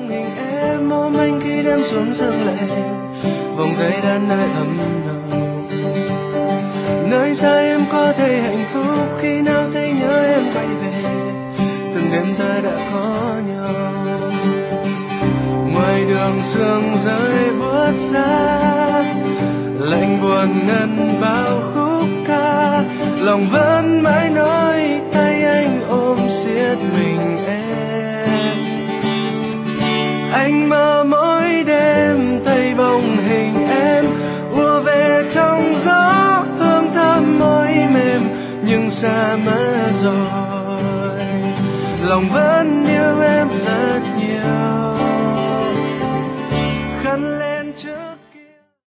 hình em ôm anh khi đêm xuống sương lệ, vòng tay đan nơi ấm nồng. Nơi xa em có thấy hạnh phúc khi nào thấy nhớ em quay về, từng đêm ta đã có nhau. Ngoài đường sương rơi buốt giá, lạnh buồn ngân bao khúc ca, lòng vẫn mãi nói tay anh ôm siết mình em. Anh mơ mỗi đêm thấy bóng hình em ùa về trong gió, hương thơm môi mềm nhưng xa mất rồi, lòng vẫn